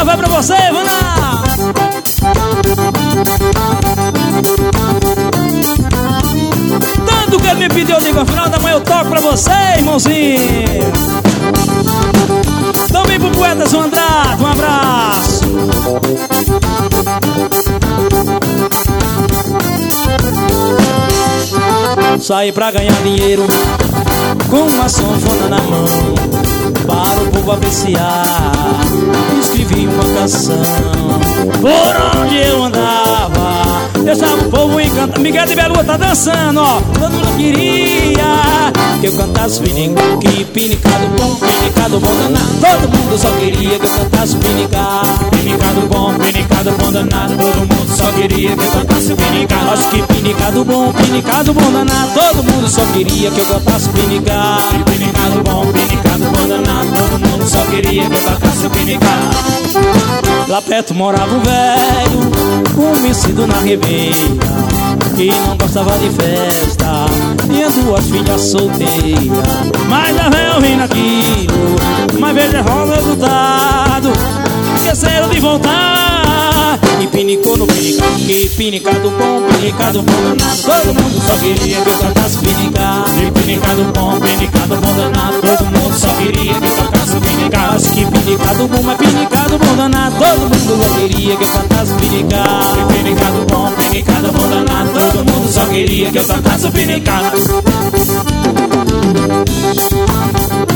Essa vai pra você, vai lá. Tanto que ele me pediu, eu digo, ao final da manhã eu toco pra você, irmãozinho. Também pro poeta João Andrade, um abraço. Saí pra ganhar dinheiro com uma sanfona na mão, para o povo apreciar. Escrevi uma canção. Por onde eu andava, deixava o povo encantado. Miguel de Belua tá dançando, ó. Todo mundo queria que eu cantasse pinicado, que pinicado bom danado. Todo mundo só queria que eu cantasse pinicado. Pinicado bom danado. Todo mundo só queria que eu cantasse pinicado. Acho que pinicado bom danado. Todo mundo só queria que eu cantasse pinicado. Pinicado bom danado. Todo mundo só queria que eu cantasse pinicado. Lá perto morava um velho, conhecido na Ribeira, que não gostava de festa, tinha duas filhas solteiras. Mas a velha ouvindo aquilo, mas veja o resultado, esqueceram de voltar e pinicou no pinicado. Que pinicado bom danado. Todo mundo só queria que eu cantasse pinicado. Que pinicado bom danado. Todo mundo só queria que eu cantasse pinicado. Acho que pinicado bom, mas pinicado bom danado. Todo mundo só queria que eu cantasse pinicado. Que pinicado bom danado. Todo mundo só queria que eu cantasse pinicado.